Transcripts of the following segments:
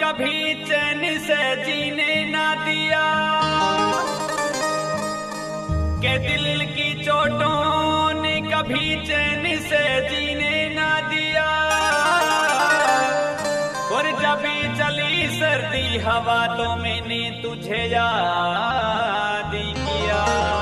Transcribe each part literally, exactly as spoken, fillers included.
कभी चैन से जीने ना दिया, के दिल की चोटों ने कभी चैन से जीने ना दिया। और जब चली सर्दी हवा तो मैंने तुझे याद किया,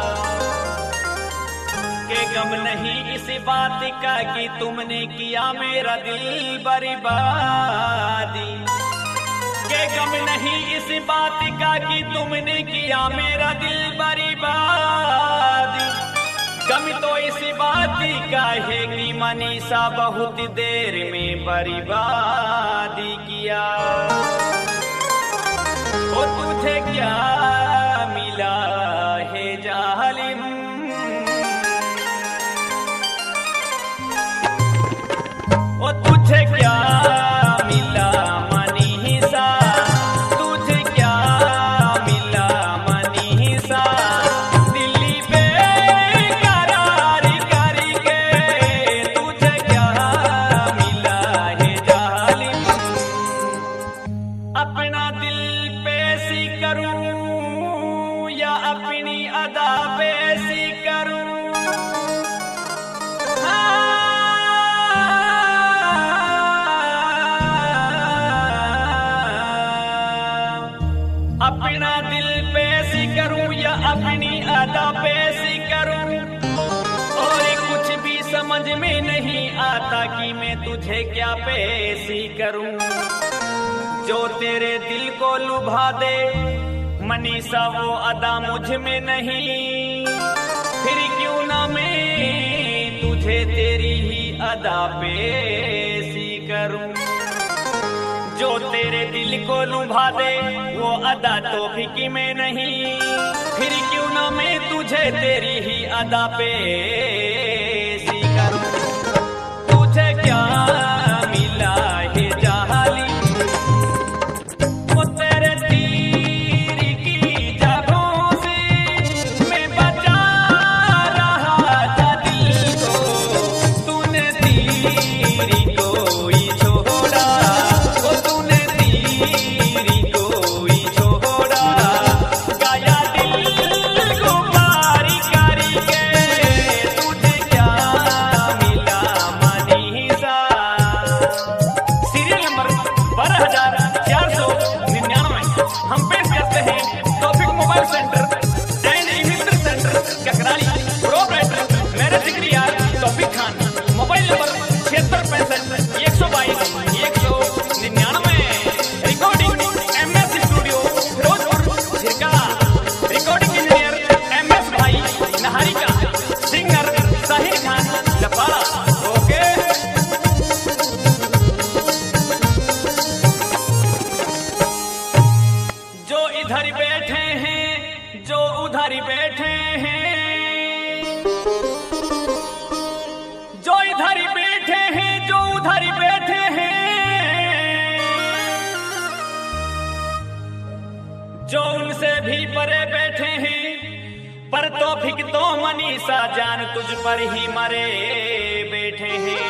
के गम नहीं इस बात का कि तुमने किया मेरा दिल बर्बादी, के गम नहीं इस बात का कि तुमने किया मेरा दिल बर्बादी। गम तो इस बात का है कि मनीषा बहुत देर में बर्बादी किया। ओ तुझे क्या मिला है जालिम, ओ तुझे क्या मिला मनीषा, तुझे क्या मिला मनीषा, दिल्ली बेकरार करके तुझे क्या मिला है जालिम। अपना दिल पेशी करूं या अपनी अदा पेशी करूं, अपना दिल पेशी करूं या अपनी अदा पेशी करूं। और कुछ भी समझ में नहीं आता कि मैं तुझे क्या पेशी करूं। जो तेरे दिल को लुभा दे मनीषा वो अदा मुझ में नहीं, फिर क्यों ना मैं तुझे तेरी ही अदा पेशी करूं। जो तेरे दिल को लुभा दे वो अदा तो फिकी में नहीं, फिर क्यों ना मैं तुझे तेरी ही अदा पेशी करूं। तुझे क्या मिला है जालिम, वो तेरे तीर की जगहों से मैं बचा रहा था दिल को, तूने तीर को ही छोड़ा, वो तूने तीर को ही छोड़ा। गया दिल को पारी करके तुझे क्या मिला मनीषा। सीरियल नंबर बारह हजार चार सौ निन्यानवे हम पेश करते हैं topic mobile centre and eMitra centre Kakrali, proprietor मेरे जिक्र यार टॉपिक खान। मोबाइल नंबर छिहत्तर पैंसठ एक सौ बाईस एक सौ निन्यानवे। Recording M S studio Firozpur Jhirka, recording engineer M S भाई नहारिका, सिंगर साहिर खान लपाड़ा। ओके जो इधर बैठे हैं जो उधर बैठे हैं, जो इधर बैठे हैं जो उधर बैठे हैं, जो उनसे भी परे बैठे हैं, पर तो फिक तो मनीषा जान तुझ पर ही मरे बैठे हैं।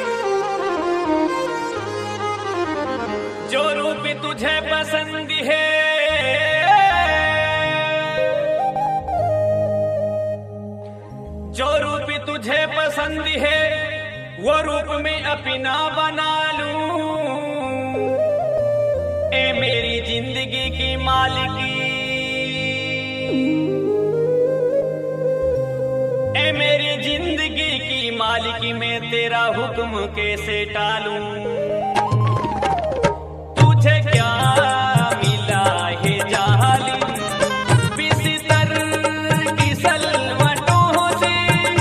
जो रूप तुझे पसंद है, जो रूप तुझे पसंद है, वो रूप में अपना बना लूं। ए मेरी जिंदगी की मालिकी, ए मेरी जिंदगी की मालिकी में तेरा हुक्म कैसे टालूं। तुझे क्या मिला है जालिम, बिस्तर की सलवटों से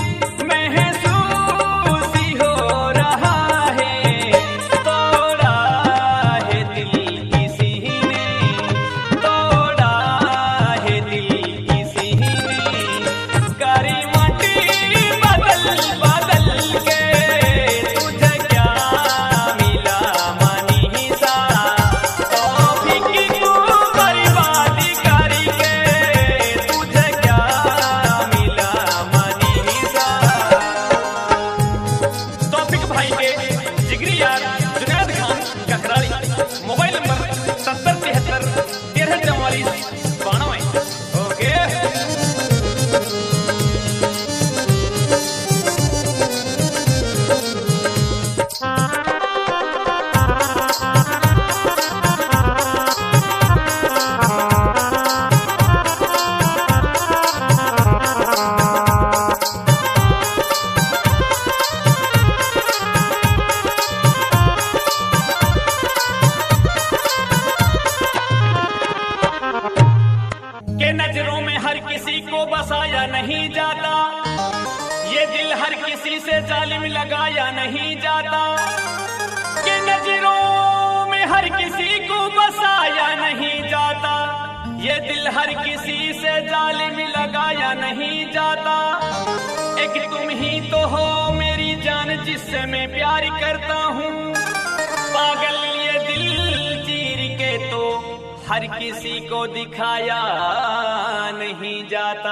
महसूस ही हो रहा है। तोड़ा है दिल किसी ने, तोड़ा है दिल किसी ने, करी मटी बदल बदल के तुझे क्या मिला किसी से जालिम लगाया नहीं जाता, कि नजरों में हर किसी को बसाया नहीं जाता। ये दिल हर किसी से जालिम लगाया नहीं जाता। एक तुम ही तो हो मेरी जान जिससे मैं प्यार करता हूँ। पागल ये दिल चीर के तो हर किसी को दिखाया नहीं जाता।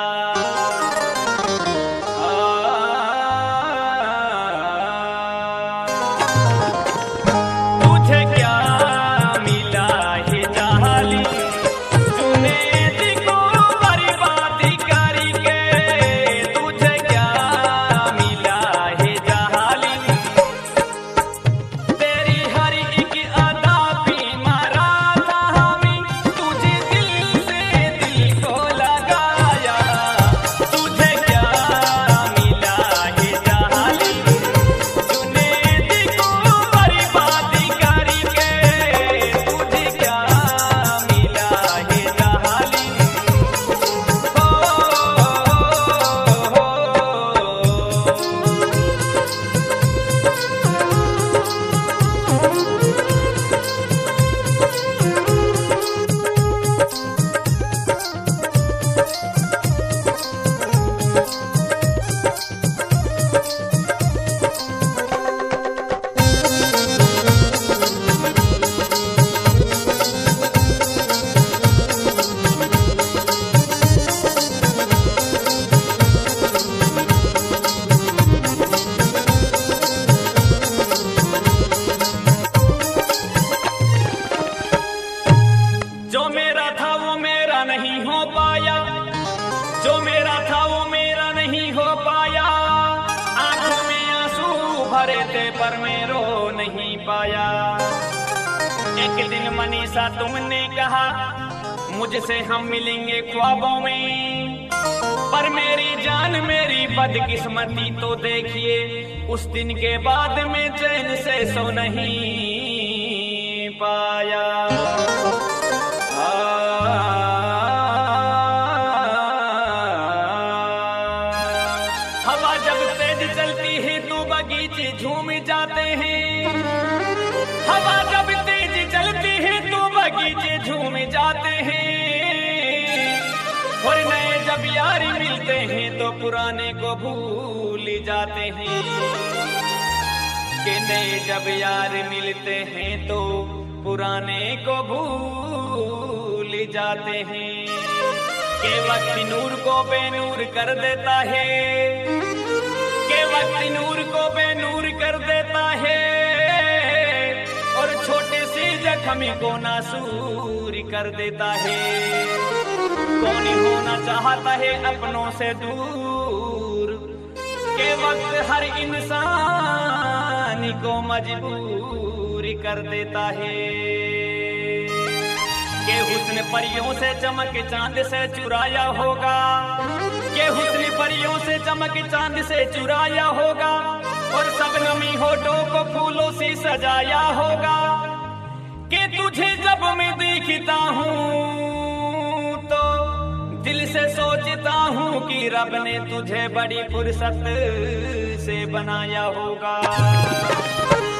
जो मेरा था वो मेरा नहीं हो पाया। आंखों में आंसू भरे थे पर मैं रो नहीं पाया। एक दिन मनीषा तुमने कहा मुझसे हम मिलेंगे ख्वाबों में, पर मेरी जान मेरी बदकिस्मती तो देखिए उस दिन के बाद में चैन से सो नहीं पाया। हवा जब तेज चलती है तो बगीचे झूम जाते हैं। हवा जब तेज चलती है तो बगीचे झूम जाते हैं। और नए जब यारी मिलते हैं तो पुराने को भूल जाते हैं। कि नए जब यार मिलते हैं तो पुराने को भूल जाते हैं। के वक्त नूर को बेनूर कर देता है। के वक्त नूर को बेनूर कर देता है। और छोटे से जख्मी को नासूर कर देता है। कौन होना चाहता है अपनों से दूर। के वक्त हर इंसान को मजबूर कर देता है। के हुस्न परियों से चमक चांद से चुराया होगा। के हुस्न परियों से चमक चांद से चुराया होगा। और सबनमी होठों को फूलों से सजाया होगा। कि तुझे जब मैं देखता हूँ तो दिल से सोचता हूँ कि रब ने तुझे बड़ी फुर्सत से बनाया होगा।